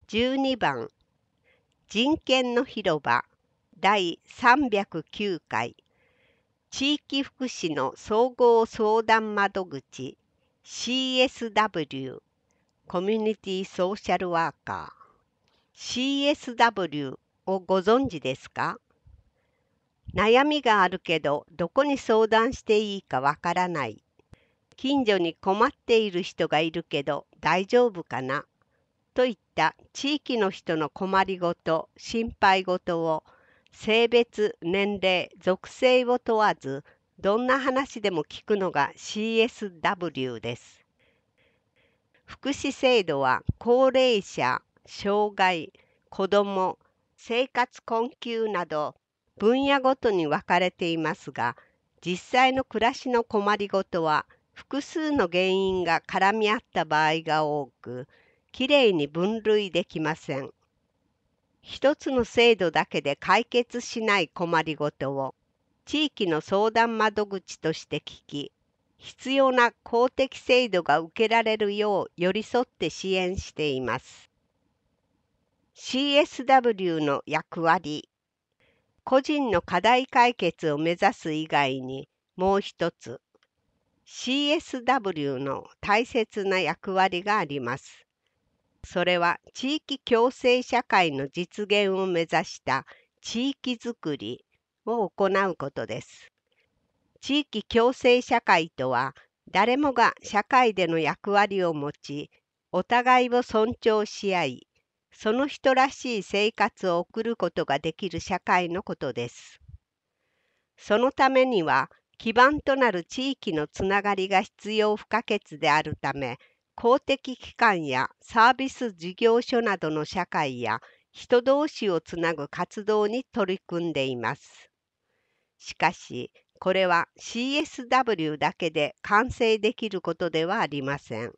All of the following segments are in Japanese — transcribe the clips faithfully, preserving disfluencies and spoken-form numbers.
じゅうにばん人権の広場だいさんびゃくきゅうかい地域福祉の総合相談窓口 シーエスダブリュー コミュニティソーシャルワーカー シーエスダブリュー をご存知ですか？悩みがあるけどどこに相談していいかわからない。近所に困っている人がいるけど大丈夫かなといった地域の人の困りごと、心配ごとを性別、年齢、属性を問わずどんな話でも聞くのが シーエスダブリュー です。福祉制度は高齢者、障害、子ども、生活困窮など分野ごとに分かれていますが、実際の暮らしの困りごとは複数の原因が絡み合った場合が多く、きれいに分類できません。一つの制度だけで解決しない困りごとを地域の相談窓口として聞き、必要な公的制度が受けられるよう寄り添って支援しています。シーエスダブリュー の役割、個人の課題解決を目指す以外にもう一つ、シーエスダブリュー の大切な役割があります。それは地域共生社会の実現を目指した地域づくりを行うことです。地域共生社会とは、誰もが社会での役割を持ち、お互いを尊重し合い、その人らしい生活を送ることができる社会のことです。そのためには、基盤となる地域のつながりが必要不可欠であるため、公的機関やサービス事業所などの社会や人同士をつなぐ活動に取り組んでいます。しかし、これは シーエスダブリュー だけで完成できることではありません。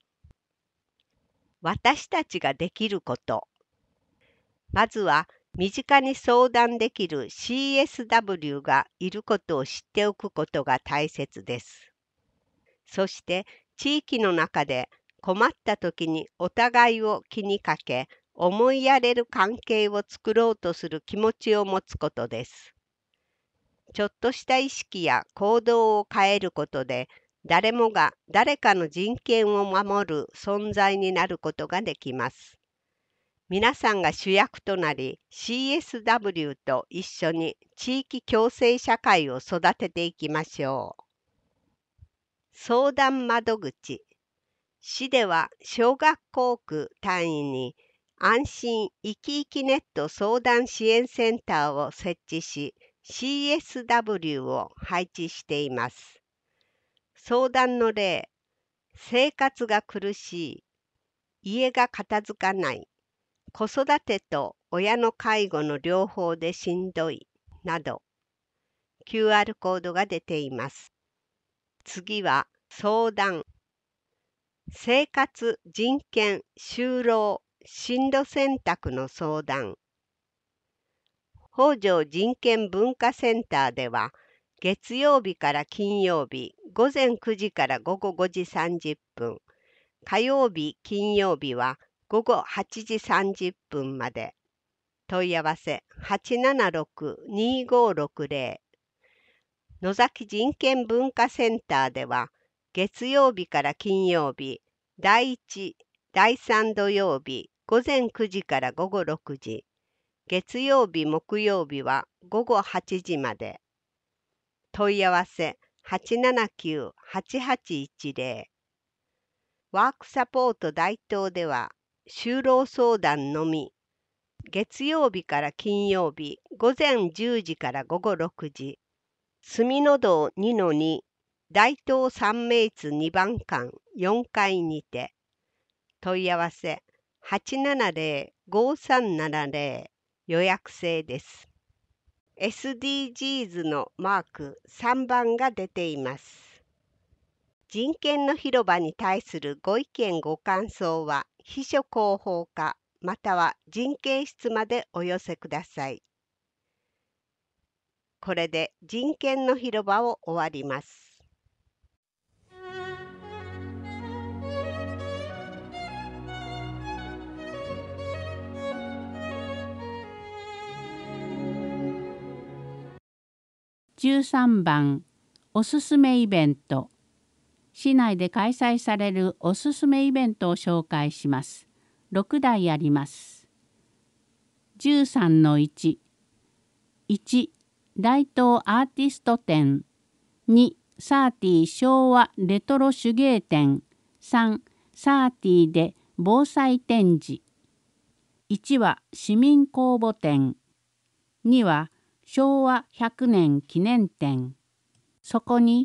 私たちができること。まずは、身近に相談できる シーエスダブリュー がいることを知っておくことが大切です。そして、地域の中で困った時にお互いを気にかけ、思いやれる関係を作ろうとする気持ちを持つことです。ちょっとした意識や行動を変えることで、誰もが誰かの人権を守る存在になることができます。皆さんが主役となり、シーエスダブリュー と一緒に地域共生社会を育てていきましょう。相談窓口。市では小学校区単位に安心いきいきネット相談支援センターを設置し、シーエスダブリュー を配置しています。相談の例、生活が苦しい、家が片付かない、子育てと親の介護の両方でしんどい、など、キューアール コードが出ています。次は、相談。生活、人権、就労、進路選択の相談。北条人権文化センターでは、月曜日から金曜日、午前くじから午後ごじさんじゅっぷん、火曜日、金曜日は午後はちじさんじゅっぷんまで。問い合わせはちななろく にごろくぜろ。野崎人権文化センターでは、月曜日から金曜日、だいいち、だいさん土曜日、午前くじから午後ろくじ、月曜日、木曜日は午後はちじまで。問い合わせはちななきゅう はちはちいちぜろ。ワークサポート大東では、就労相談のみ。月曜日から金曜日、午前じゅうじから午後ろくじ。住の道 にのに、大東三名津にばん館よんかいにて。問い合わせはちななぜろ ごさんななぜろ。予約制です。エスディージーズ のマークさんばんが出ています。人権の広場に対するご意見ご感想は秘書広報課または人権室までお寄せください。これで人権の広場を終わります。 じゅうさんばんおすすめイベント。市内で開催されるおすすめイベントを紹介します。ろくだいあります。じゅうさんのいち、いち大東アーティスト展、にサーティ昭和レトロ手芸展、さんサーティで防災展示、いちは市民公募展、には昭和ひゃくねん記念展。そこに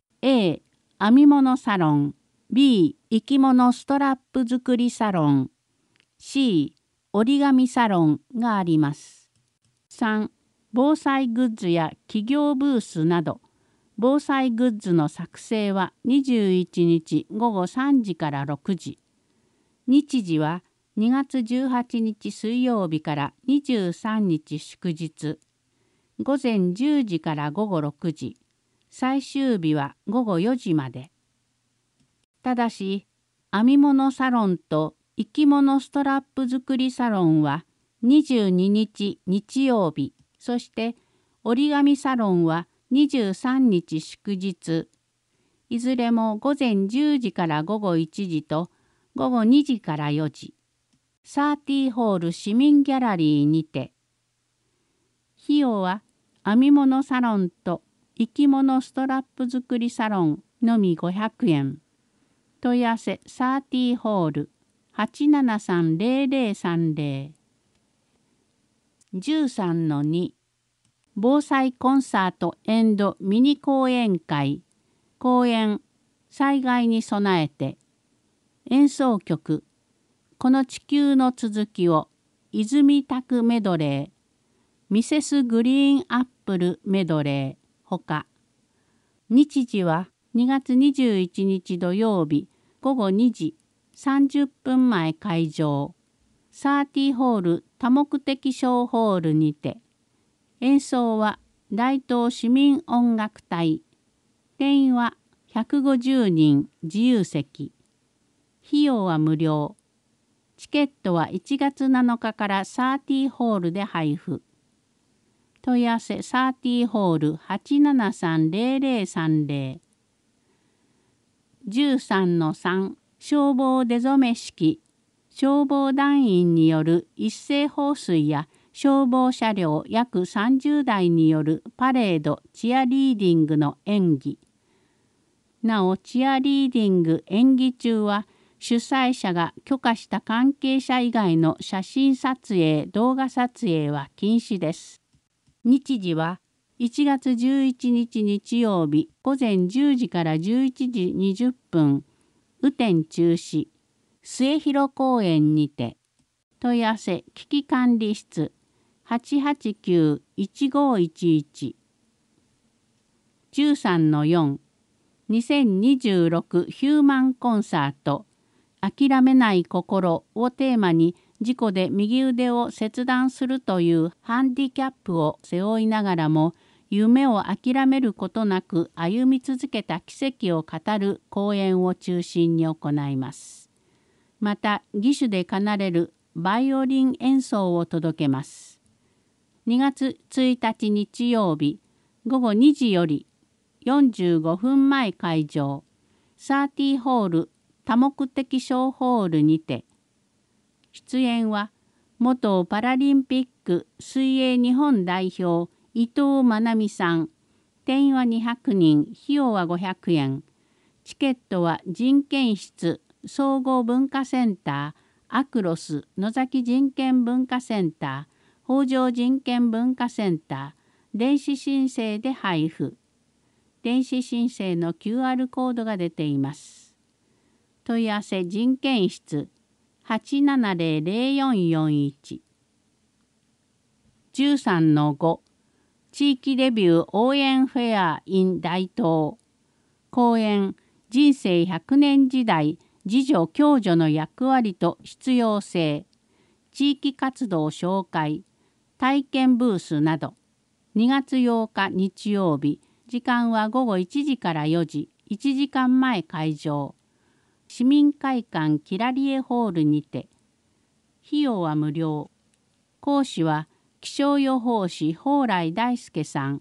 A 編み物サロン、B 生き物ストラップ作りサロン、C 折り紙サロンがあります。さん防災グッズや企業ブースなど、防災グッズの作成はにじゅういちにちごごさんじからろくじ。日時はにがつじゅうはちにち水曜日からにじゅうさんにち祝日。ごぜんじゅうじからごごろくじ。最終日はごごよじまで。ただし、編み物サロンと生き物ストラップ作りサロンはにじゅうににち日曜日、そして折り紙サロンはにじゅうさんにち祝日。いずれもごぜんじゅうじからごごいちじとごごにじからよじ。サーティホール市民ギャラリーにて。費用は編み物サロンと生き物ストラップ作りサロンのみごひゃくえん。問い合わせサーティホール はちななさんぜろぜろさんぜろ。じゅうさんのに防災コンサート&ミニ講演会、講演災害に備えて、演奏曲この地球の続きを泉拓メドレー、ミセスグリーンアップルメドレーほか、日時はにがつにじゅういちにち土曜日ごごにじさんじゅっぷんまえ会場、サーティホール多目的小ホールにて、演奏は大東市民音楽隊、定員はひゃくごじゅうにん自由席、費用は無料、チケットはいちがつなのかからサーティホールで配布。問い合わせサーティホール はちななさんぜろぜろさんぜろ。じゅうさんのさん消防出初め式、消防団員による一斉放水や消防車両約さんじゅうだいによるパレードチアリーディングの演技。なおチアリーディング演技中は主催者が許可した関係者以外の写真撮影動画撮影は禁止です。日時はいちがつじゅういちにち日曜日ごぜんじゅうじからじゅういちじにじゅっぷん、雨天中止、末広公園にて。問い合わせ危機管理室 はちはちきゅういちごいちいち。じゅうさんのよん にせんにじゅうろくヒューマンコンサート諦めない心をテーマに、事故で右腕を切断するというハンディキャップを背負いながらも夢を諦めることなく歩み続けた奇跡を語る講演を中心に行います。また義手で奏でるバイオリン演奏を届けます。にがつついたち日曜日ごごにじよりよんじゅうごふんまえ会場、サーティホール多目的小ホールにて。出演は元パラリンピック水泳日本代表伊藤真奈美さん。定員はにひゃくにん、費用はごひゃくえん。チケットは人権室総合文化センター、アクロス野崎人権文化センター、北条人権文化センター、電子申請で配布。電子申請の キューアール コードが出ています。問い合わせ人権室はちななぜろぜろよんよんいち。じゅうさんのご地域デビュー応援フェア in 大東。講演人生ひゃくねん時代自助共助の役割と必要性、地域活動紹介、体験ブースなど。にがつようか日曜日、時間はごごいちじからよじ、いちじかんまえ会場。市民会館キラリエホールにて。費用は無料。講師は気象予報士蓬莱大輔さん。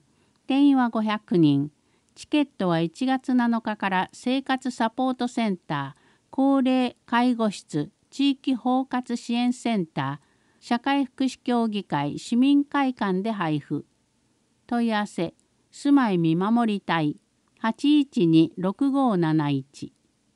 定員はごひゃくにん。チケットはいちがつなのかから生活サポートセンター、高齢介護室、地域包括支援センター、社会福祉協議会、市民会館で配布。問い合わせ、住まい見守り隊 はちいちに ろくごーなないち。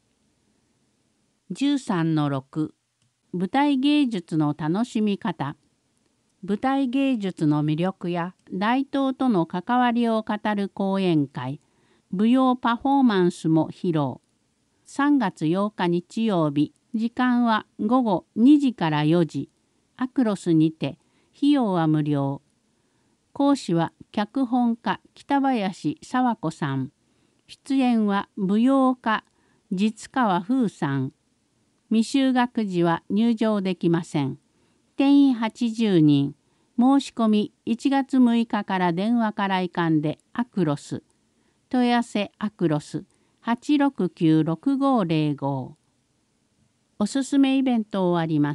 じゅうさんのろく 舞台芸術の楽しみ方。舞台芸術の魅力や大東との関わりを語る講演会、舞踊パフォーマンスも披露。さんがつようか日曜日、時間はごごにじからよじ、アクロスにて、費用は無料。講師は脚本家北林佐和子さん。出演は舞踊家実川風さん。未就学児は入場できません。定員はちじゅうにん。申し込みいちがつむいかから電話からいかんでアクロス。問い合わせアクロス はちろくきゅうろくごーぜろご。おすすめイベント終わります。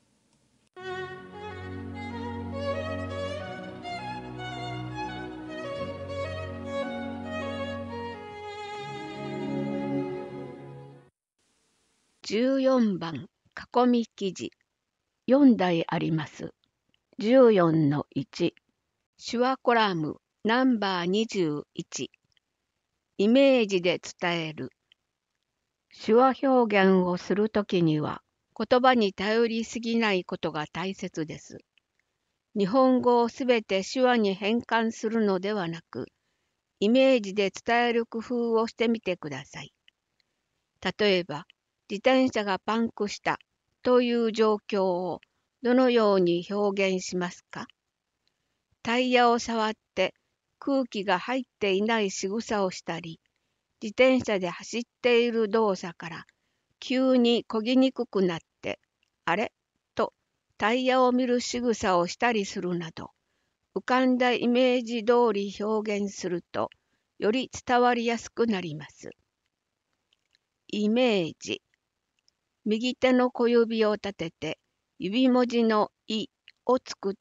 じゅうよんばん囲み記事よんだいあります。じゅうよんのいち手話コラムナンバーにじゅういちイメージで伝える。手話表現をするときには言葉に頼りすぎないことが大切です。日本語をすべて手話に変換するのではなく、イメージで伝える工夫をしてみてください。例えば、自転車がパンクしたという状況をどのように表現しますか？タイヤを触って空気が入っていない仕草をしたり、自転車で走っている動作から急に漕ぎにくくなって、あれとタイヤを見る仕草をしたりするなど、浮かんだイメージ通り表現すると、より伝わりやすくなります。イメージ。右手の小指を立てて、指文字のイを作って、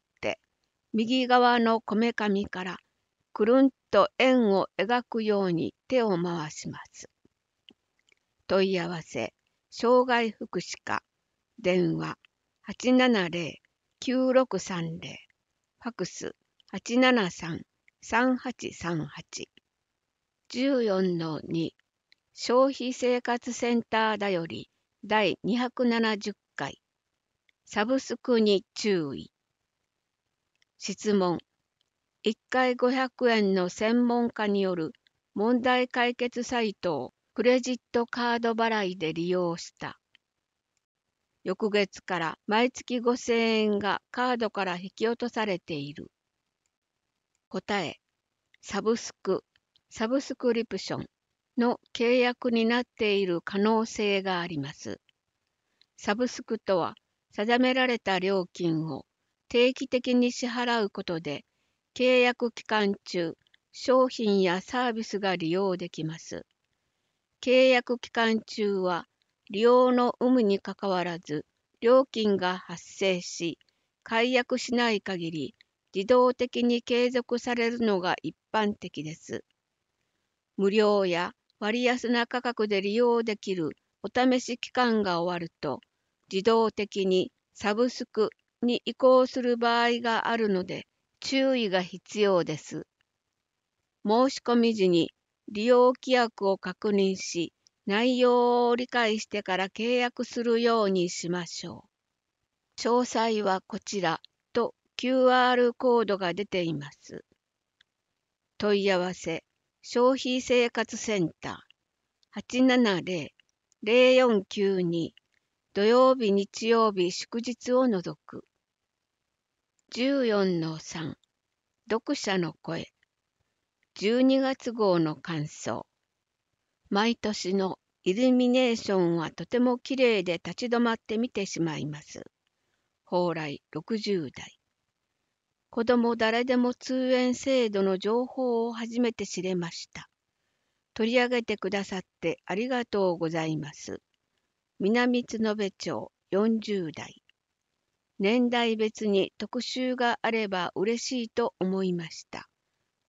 右側のこめかみからくるんと円を描くように手を回します。問い合わせ、障害福祉課、電話 はちななぜろ きゅうろくさんぜろ、ファクス はちななさん さんはちさんはち。じゅうよんのに 消費生活センターだよりだいにひゃくななじゅっかいサブスクに注意。質問。いっかいごひゃくえんの専門家による問題解決サイトをクレジットカード払いで利用した。翌月から毎月ごせんえんがカードから引き落とされている。答え。サブスク、サブスクリプションの契約になっている可能性があります。サブスクとは、定められた料金を定期的に支払うことで、契約期間中、商品やサービスが利用できます。契約期間中は、利用の有無にかかわらず、料金が発生し、解約しない限り、自動的に継続されるのが一般的です。無料や割安な価格で利用できるお試し期間が終わると、自動的にサブスクに移行する場合があるので、注意が必要です。申し込み時に利用規約を確認し、内容を理解してから契約するようにしましょう。詳細はこちらと キューアール コードが出ています。問い合わせ、消費生活センター はちななぜろ ぜろよんきゅうに 土曜日日曜日祝日を除く。じゅうよんのさん 読者の声じゅうにがつ号の感想。毎年のイルミネーションはとてもきれいで立ち止まって見てしまいます。蓬莱ろくじゅうだい。子ども誰でも通園制度の情報を初めて知れました。取り上げてくださってありがとうございます。南津延町よんじゅうだい。年代別に特集があれば嬉しいと思いました。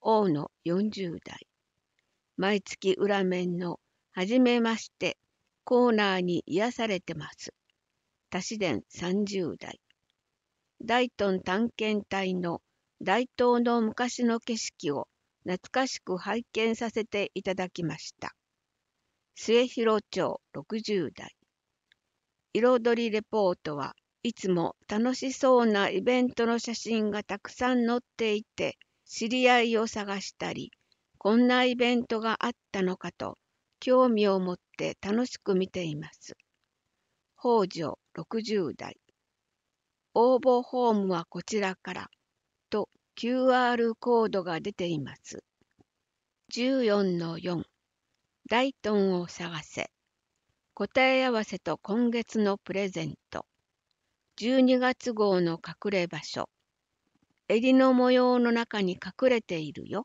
大野よんじゅう代。毎月裏面のはじめましてコーナーに癒されてます。多子伝さんじゅう代。大東探検隊の大東の昔の景色を懐かしく拝見させていただきました。末広町ろくじゅう代。彩りレポートはいつも楽しそうなイベントの写真がたくさん載っていて、知り合いを探したり、こんなイベントがあったのかと興味を持って楽しく見ています。北条ろくじゅう代。応募フォームはこちらからと キューアール コードが出ています。じゅうよんのよん。大東を探せ。答え合わせと今月のプレゼント。じゅうにがつ号の隠れ場所。襟の模様の中に隠れているよ。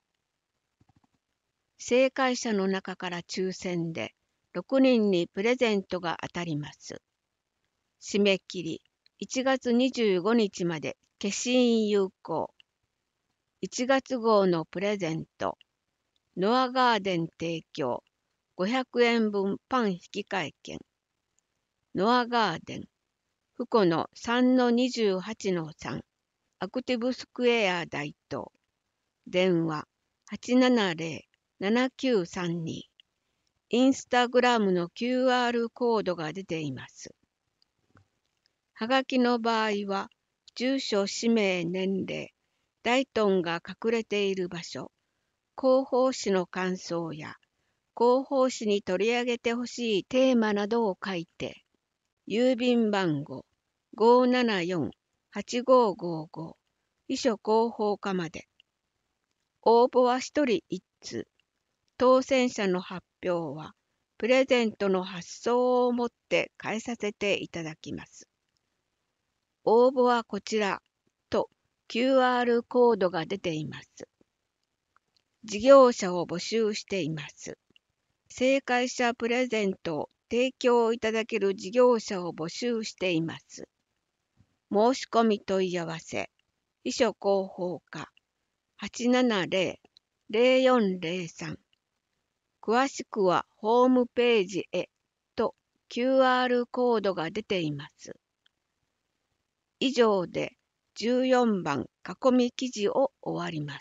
正解者の中から抽選でろくにんにプレゼントが当たります。締め切りいちがつにじゅうごにちまで消印有効。いちがつ号のプレゼント。ノアガーデン提供ごひゃくえんぶんパン引換券。ノアガーデン。フコの さんのにじゅうはちのさん。アクティブスクエア大東。電話はちななゼロ ななきゅうさんに。インスタグラムの キューアール コードが出ています。はがきの場合は、住所、氏名、年齢、大東が隠れている場所、広報誌の感想や、広報誌に取り上げてほしいテーマなどを書いて、郵便番号 ごーななよんはちごーごーご、秘書広報課まで。応募はひとりいっつう。当選者の発表は、プレゼントの発送をもって返させていただきます。応募はこちらと キューアール コードが出ています。事業者を募集しています。正解者プレゼントを提供いただける事業者を募集しています。申し込み問い合わせ、秘書広報課 はちななゼロ ゼロよんゼロさん。詳しくはホームページへと キューアール コードが出ています。以上でじゅうよんばん囲み記事を終わります。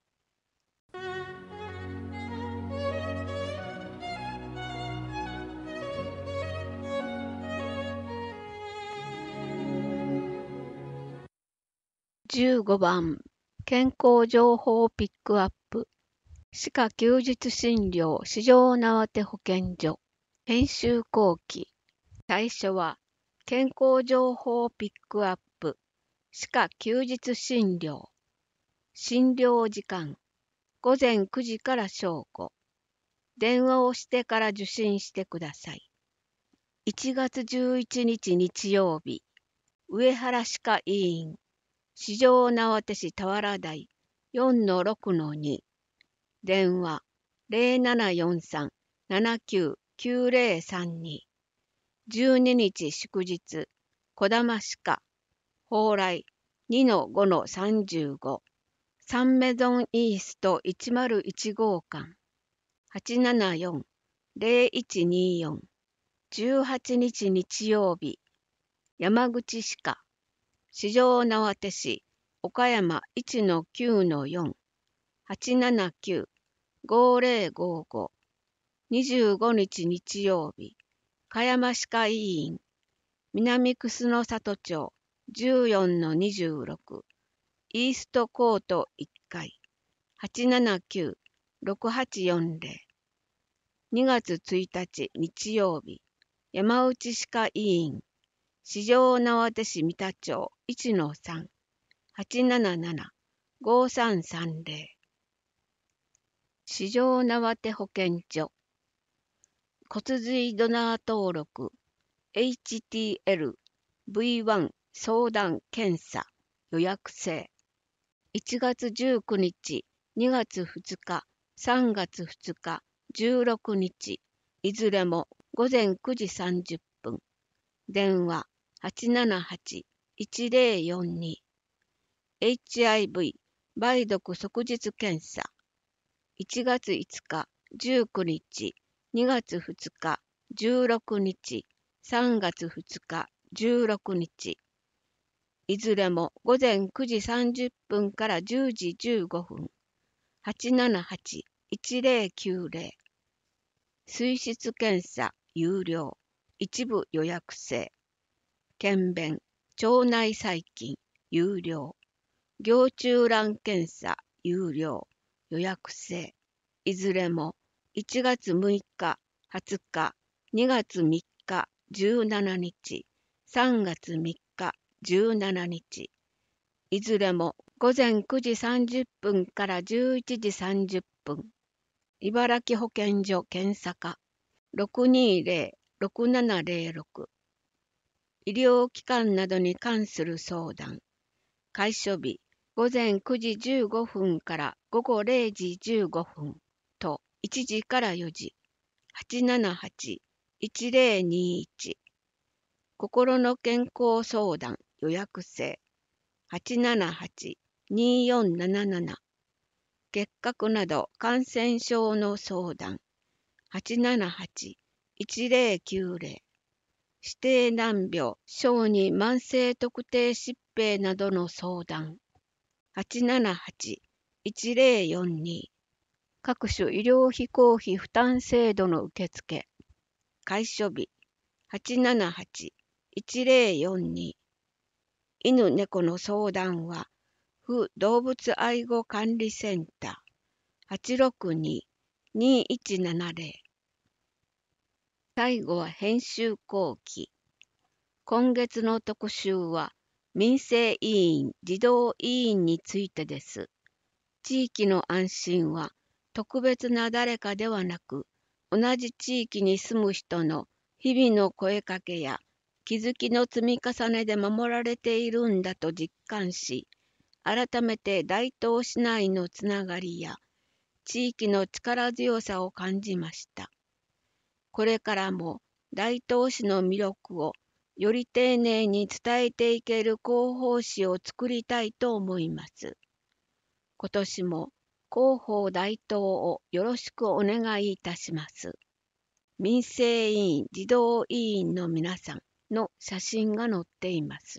じゅうごばん健康情報ピックアップ。歯科休日診療市場縄手保健所編集後期。最初は健康情報ピックアップ歯科休日診療。診療時間ごぜんくじから正午。電話をしてから受診してください。いちがつじゅういちにち日曜日。上原歯科医院市場縄手市田原台 よんのろくのに。電話 ゼロななよんさん ななきゅう きゅうゼロさんに。じゅうににち祝日、小玉歯科、蓬莱 にのごのさんじゅうご。サンメゾンイーストいちまるいち号館、はちななよん ゼロいちによん。じゅうはちにち日曜日、山口歯科、市場縄手市、岡山 いちのきゅうのよん。はちななきゅう ごゼロごご。にじゅうごにち日曜日、香山歯科医院、南楠里町 じゅうよんのにじゅうろく。イーストコートいっかい、はちななきゅう ろくはちよんゼロ。にがつついたち日曜日、山内歯科医院、市場縄手市三田町 いちのさん。はちなななな ごさんさんゼロ。市場縄手保健所。骨髄ドナー登録 エイチティーエルブイワン 相談検査予約制。いちがつじゅうくにち、にがつふつか、さんがつふつか、じゅうろくにち、いずれもごぜんくじさんじゅっぷん。電話 はちななはち いちゼロよんに。エイチアイブイ梅毒即日検査。いちがついつか、じゅうくにち、にがつふつか、じゅうろくにち、さんがつふつか、じゅうろくにち。いずれもごぜんくじさんじゅっぷんからじゅうじじゅうごふん。はちななはち いちぜろきゅうぜろ。水質検査有料。一部予約制。検便、腸内細菌有料。行虫卵検査有料。予約制。いずれもいちがつむいか、はつか、にがつみっか、じゅうしちにち、さんがつみっか、じゅうしちにち。いずれもごぜんくじさんじゅっぷんからじゅういちじさんじゅっぷん。茨城保健所検査課 ろくにぜろ ろくななぜろろく。医療機関などに関する相談。開所日ごぜんくじじゅうごふんからごごれいじじゅうごふんといちじからよじ。はちななはち いちぜろにいち。心の健康相談予約制。はちななはち によんなななな。結核など感染症の相談。はちななはち いちぜろきゅうぜろ。指定難病、小児慢性特定疾病などの相談。はちななはち いちぜろよんに。各種医療費公費負担制度の受付。開所日はちななはち いちぜろよんに。犬猫の相談は、府動物愛護管理センターはちろくに にいちななぜろ。最後は編集後期。今月の特集は民生委員児童委員についてです。地域の安心は特別な誰かではなく、同じ地域に住む人の日々の声かけや気づきの積み重ねで守られているんだと実感し、改めて大東市内のつながりや地域の力強さを感じました。これからも大東市の魅力をより丁寧に伝えていける広報誌を作りたいと思います。今年も広報大東をよろしくお願いいたします。民生委員児童委員の皆さんの写真が載っています。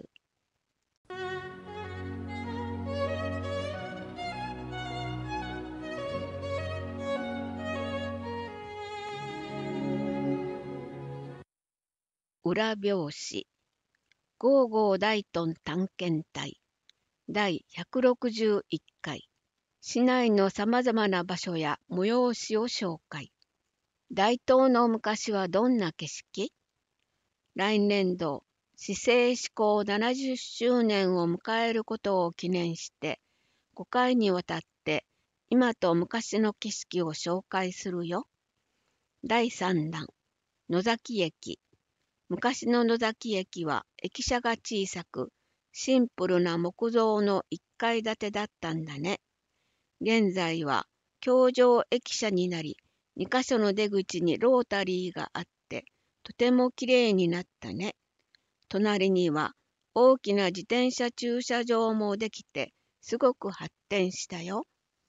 裏表紙ゴーゴー大東探検隊だいひゃくろくじゅういっかい。市内のさまざまな場所や催しを紹介。大東の昔はどんな景色？来年度市政施行ななじゅっしゅうねんを迎えることを記念してごかいにわたって今と昔の景色を紹介するよ。だいさんだん野崎駅。昔の野崎駅は駅舎が小さくシンプルな木造のいっかい建てだったんだね。現在は橋上駅舎になり、にかしょの出口にロータリーがあって、とてもきれいになったね。隣には大きな自転車駐車場もできて、すごく発展したよ。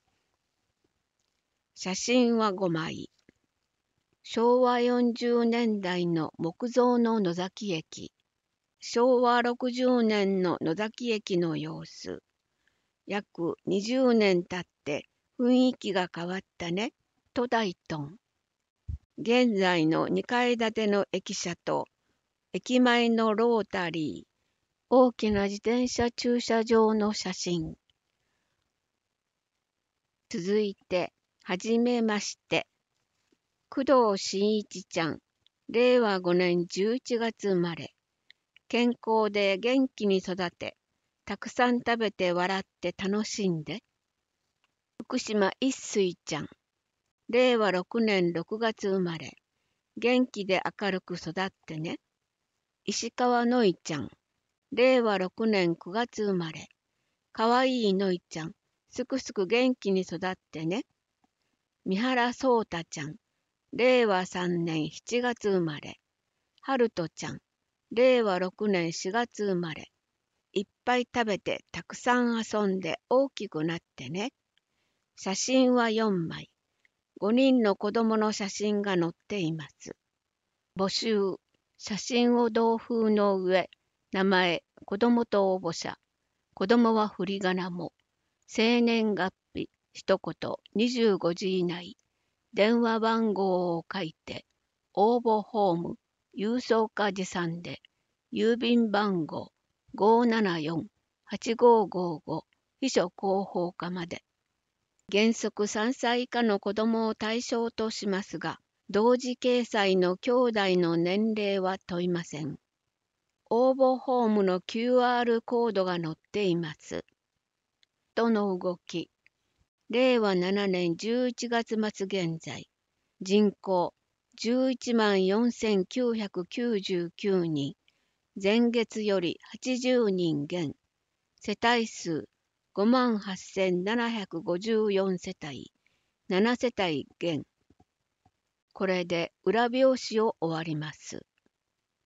写真はごまい。しょうわよんじゅうねんだいの木造の野崎駅。しょうわろくじゅうねんの野崎駅の様子。約にじゅうねん経って雰囲気が変わったね、と大東。現在のにかい建ての駅舎と駅前のロータリー、大きな自転車駐車場の写真。続いて、はじめまして。工藤真一ちゃん、れいわごねんじゅういちがつ生まれ。健康で元気に育て、たくさん食べて笑って楽しんで。福島一水ちゃん、れいわろくねんろくがつ生まれ。元気で明るく育ってね。石川のいちゃん、れいわろくねんくがつ生まれ。かわいいのいちゃん、すくすく元気に育ってね。三原そうたちゃん、れいわさんねんしちがつ生まれ。はるとちゃん、れいわろくねんしがつ生まれ。 いっぱい食べてたくさん遊んで大きくなってね。写真はよんまい。ごにんの子供の写真が載っています。募集。写真を同封の上、名前、子供と応募者。子供は振り仮名も。生年月日、一言、にじゅうごじ以内。電話番号を書いて、応募フォーム、郵送か持参で、郵便番号 ごーななよんはちごーごーご 秘書広報課まで。原則さんさい以下の子供を対象としますが、同時掲載の兄弟の年齢は問いません。応募フォームの キューアール コードが載っています。との動き。れいわななねんじゅういちがつ末現在、人口じゅういちまんよんせんきゅうひゃくきゅうじゅうきゅうにん、前月よりはちじゅうにん減、世帯数ごまんはっせんななひゃくごじゅうよん世帯、なな世帯減。これで裏表紙を終わります。